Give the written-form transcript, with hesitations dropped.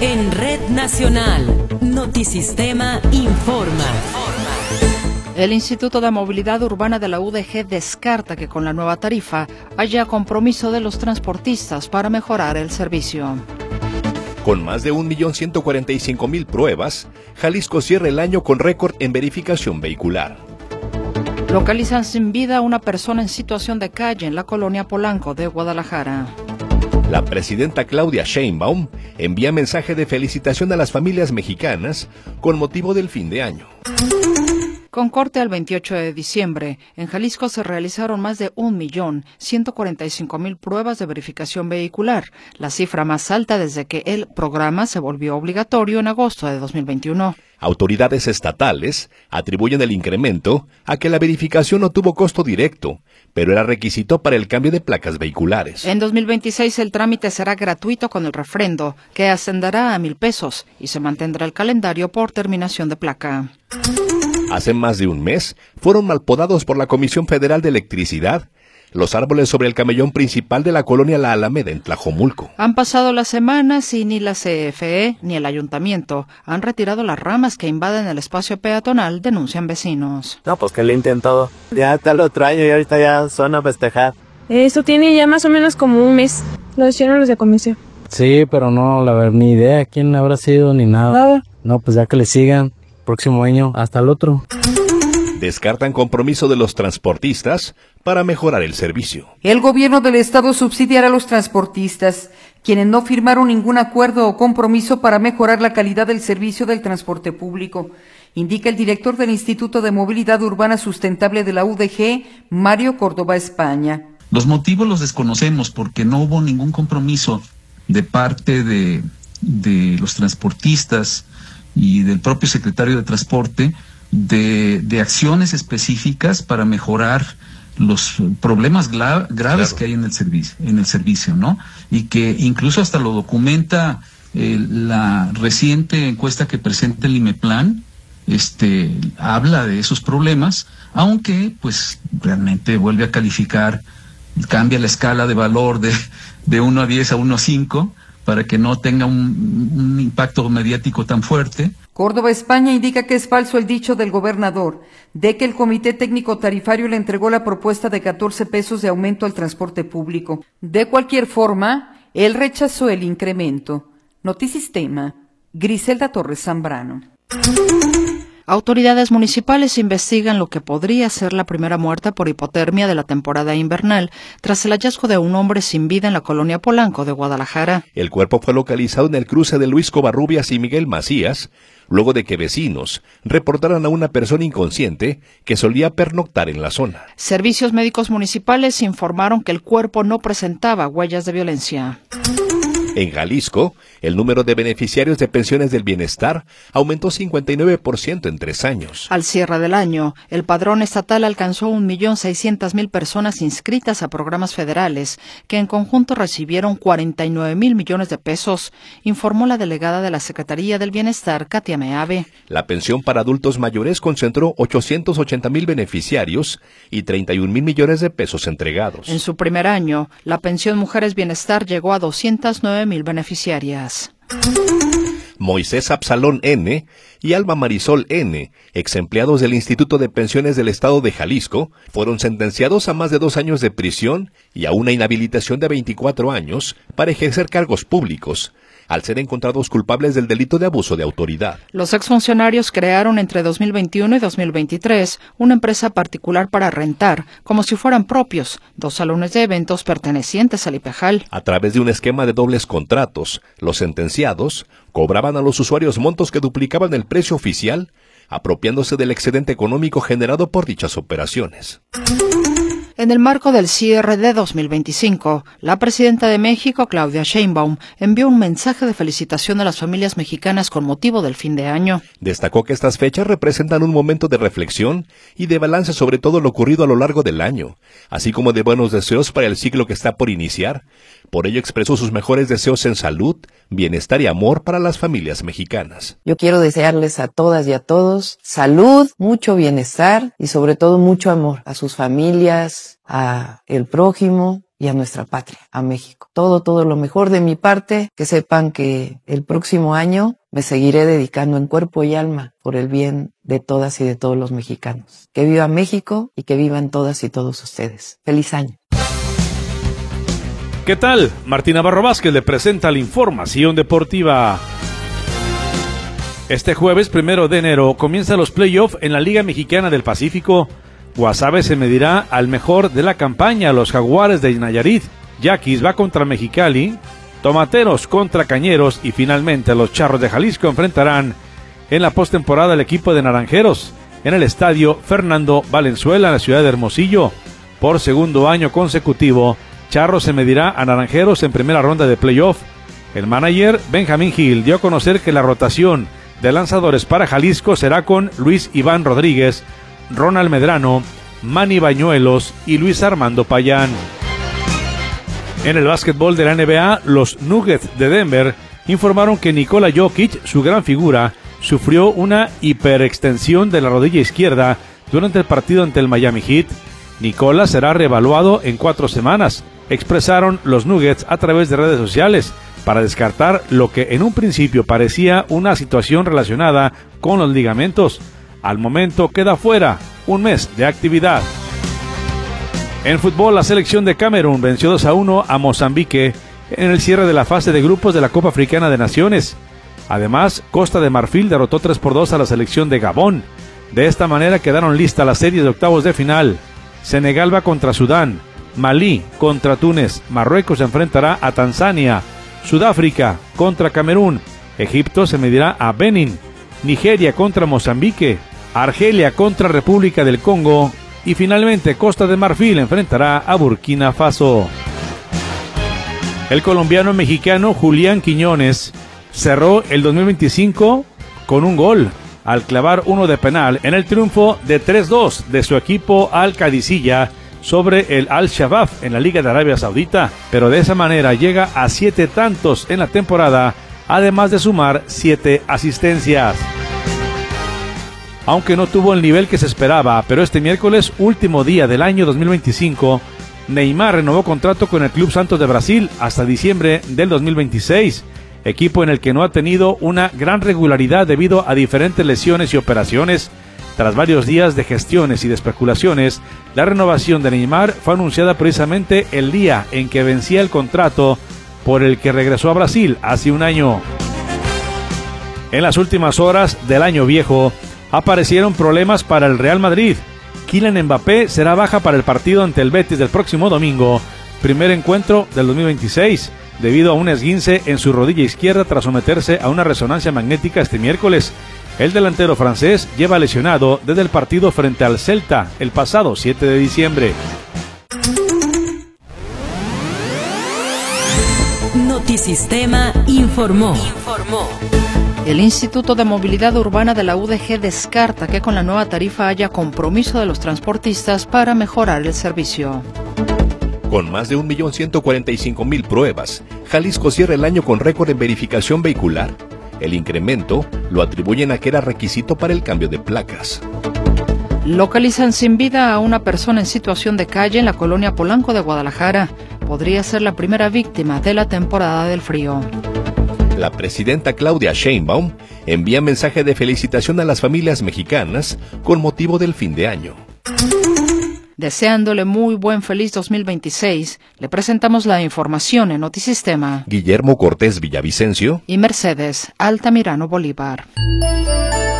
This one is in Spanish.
En Red Nacional, Notisistema informa. El Instituto de Movilidad Urbana de la UDG descarta que con la nueva tarifa haya compromiso de los transportistas para mejorar el servicio. Con más de 1.145.000 pruebas, Jalisco cierra el año con récord en verificación vehicular. Localizan sin vida a una persona en situación de calle en la colonia Polanco de Guadalajara. La presidenta Claudia Sheinbaum envía mensaje de felicitación a las familias mexicanas con motivo del fin de año. Con corte al 28 de diciembre, en Jalisco se realizaron más de 1.145.000 pruebas de verificación vehicular, la cifra más alta desde que el programa se volvió obligatorio en agosto de 2021. Autoridades estatales atribuyen el incremento a que la verificación no tuvo costo directo, pero era requisito para el cambio de placas vehiculares. En 2026 el trámite será gratuito con el refrendo, que ascenderá a 1,000 pesos y se mantendrá el calendario por terminación de placa. Hace más de un mes fueron malpodados por la Comisión Federal de Electricidad los árboles sobre el camellón principal de la colonia La Alameda en Tlajomulco. Han pasado las semanas y ni la CFE ni el ayuntamiento han retirado las ramas que invaden el espacio peatonal, denuncian vecinos. No, pues que lo he intentado. Ya hasta el otro año y ahorita ya son a festejar. Esto tiene ya más o menos como un mes. Lo hicieron los de comisión. Sí, pero no, la verdad, ni idea quién habrá sido ni nada. No, pues ya que le sigan. Próximo año, hasta el otro. Descartan compromiso de los transportistas para mejorar el servicio. El gobierno del estado subsidiará a los transportistas, quienes no firmaron ningún acuerdo o compromiso para mejorar la calidad del servicio del transporte público, indica el director del Instituto de Movilidad Urbana Sustentable de la UDG, Mario Córdoba España. Los motivos los desconocemos porque no hubo ningún compromiso de parte de los transportistas y del propio secretario de Transporte de acciones específicas para mejorar los problemas graves que hay en el servicio, ¿no? Y que incluso hasta lo documenta la reciente encuesta que presenta el IMEPLAN, habla de esos problemas, aunque pues realmente vuelve a calificar, cambia la escala de valor de 1 a 10 a 1 a 5, para que no tenga un impacto mediático tan fuerte. Córdoba España indica que es falso el dicho del gobernador de que el Comité Técnico Tarifario le entregó la propuesta de 14 pesos de aumento al transporte público. De cualquier forma, él rechazó el incremento. Notisistema, Griselda Torres Zambrano. Autoridades municipales investigan lo que podría ser la primera muerte por hipotermia de la temporada invernal, tras el hallazgo de un hombre sin vida en la colonia Polanco de Guadalajara. El cuerpo fue localizado en el cruce de Luis Covarrubias y Miguel Macías, luego de que vecinos reportaran a una persona inconsciente que solía pernoctar en la zona. Servicios médicos municipales informaron que el cuerpo no presentaba huellas de violencia. En Jalisco, el número de beneficiarios de pensiones del bienestar aumentó 59% en 3 años. Al cierre del año, el padrón estatal alcanzó 1.600.000 personas inscritas a programas federales, que en conjunto recibieron 49.000 millones de pesos, informó la delegada de la Secretaría del Bienestar, Katia Meave. La pensión para adultos mayores concentró 880.000 beneficiarios y 31.000 millones de pesos entregados. En su primer año, la pensión Mujeres Bienestar llegó a 209.000 beneficiarias. Moisés Absalón N. y Alma Marisol N., ex empleados del Instituto de Pensiones del Estado de Jalisco, fueron sentenciados a más de 2 años de prisión y a una inhabilitación de 24 años para ejercer cargos públicos, al ser encontrados culpables del delito de abuso de autoridad. Los exfuncionarios crearon entre 2021 y 2023 una empresa particular para rentar, como si fueran propios, 2 salones de eventos pertenecientes al IPEJAL. A través de un esquema de dobles contratos, los sentenciados cobraban a los usuarios montos que duplicaban el precio oficial, apropiándose del excedente económico generado por dichas operaciones. En el marco del cierre de 2025, la presidenta de México, Claudia Sheinbaum, envió un mensaje de felicitación a las familias mexicanas con motivo del fin de año. Destacó que estas fechas representan un momento de reflexión y de balance sobre todo lo ocurrido a lo largo del año, así como de buenos deseos para el ciclo que está por iniciar. Por ello expresó sus mejores deseos en salud, bienestar y amor para las familias mexicanas. Yo quiero desearles a todas y a todos salud, mucho bienestar y sobre todo mucho amor a sus familias, a el prójimo y a nuestra patria, a México. Todo lo mejor de mi parte, que sepan que el próximo año me seguiré dedicando en cuerpo y alma por el bien de todas y de todos los mexicanos. Que viva México y que vivan todas y todos ustedes. ¡Feliz año! ¿Qué tal? Martín Navarro Vázquez le presenta la información deportiva. Este jueves 1 de enero comienzan los playoffs en la Liga Mexicana del Pacífico. Guasave se medirá al mejor de la campaña, los Jaguares de Nayarit. Yaquis va contra Mexicali, Tomateros contra Cañeros y finalmente los Charros de Jalisco enfrentarán en la postemporada el equipo de Naranjeros en el estadio Fernando Valenzuela en la ciudad de Hermosillo. Por segundo año consecutivo, Charros se medirá a Naranjeros en primera ronda de playoff. El manager Benjamín Gil dio a conocer que la rotación de lanzadores para Jalisco será con Luis Iván Rodríguez, Ronald Medrano, Manny Bañuelos y Luis Armando Payán. En el básquetbol de la NBA, los Nuggets de Denver informaron que Nikola Jokic, su gran figura, sufrió una hiperextensión de la rodilla izquierda durante el partido ante el Miami Heat. Nikola será reevaluado en 4 semanas, expresaron los Nuggets a través de redes sociales, para descartar lo que en un principio parecía una situación relacionada con los ligamentos. Al momento queda fuera un mes de actividad. En fútbol, la selección de Camerún venció 2-1 a Mozambique en el cierre de la fase de grupos de la Copa Africana de Naciones. Además, Costa de Marfil derrotó 3-2 a la selección de Gabón. De esta manera quedaron listas las series de octavos de final. Senegal va contra Sudán, Malí contra Túnez, Marruecos se enfrentará a Tanzania, Sudáfrica contra Camerún, Egipto se medirá a Benín, Nigeria contra Mozambique, Argelia contra República del Congo y finalmente Costa de Marfil enfrentará a Burkina Faso. El colombiano mexicano Julián Quiñones cerró el 2025 con un gol al clavar uno de penal en el triunfo de 3-2 de su equipo Al Qadisiyah sobre el Al-Shabaab en la Liga de Arabia Saudita, pero de esa manera llega a 7 tantos en la temporada, además de sumar 7 asistencias. Aunque no tuvo el nivel que se esperaba, pero este miércoles, último día del año 2025, Neymar renovó contrato con el Club Santos de Brasil hasta diciembre del 2026, equipo en el que no ha tenido una gran regularidad debido a diferentes lesiones y operaciones. Tras varios días de gestiones y de especulaciones, la renovación de Neymar fue anunciada precisamente el día en que vencía el contrato por el que regresó a Brasil hace un año. En las últimas horas del año viejo, aparecieron problemas para el Real Madrid. Kylian Mbappé será baja para el partido ante el Betis del próximo domingo, primer encuentro del 2026, debido a un esguince en su rodilla izquierda tras someterse a una resonancia magnética este miércoles. El delantero francés lleva lesionado desde el partido frente al Celta el pasado 7 de diciembre. Notisistema informó. El Instituto de Movilidad Urbana de la UDG descarta que con la nueva tarifa haya compromiso de los transportistas para mejorar el servicio. Con más de 1.145.000 pruebas, Jalisco cierra el año con récord en verificación vehicular. El incremento lo atribuyen a que era requisito para el cambio de placas. Localizan sin vida a una persona en situación de calle en la colonia Polanco de Guadalajara. Podría ser la primera víctima de la temporada del frío. La presidenta Claudia Sheinbaum envía mensaje de felicitación a las familias mexicanas con motivo del fin de año. Deseándole muy buen feliz 2026, le presentamos la información en Notisistema. Guillermo Cortés Villavicencio y Mercedes Altamirano Bolívar.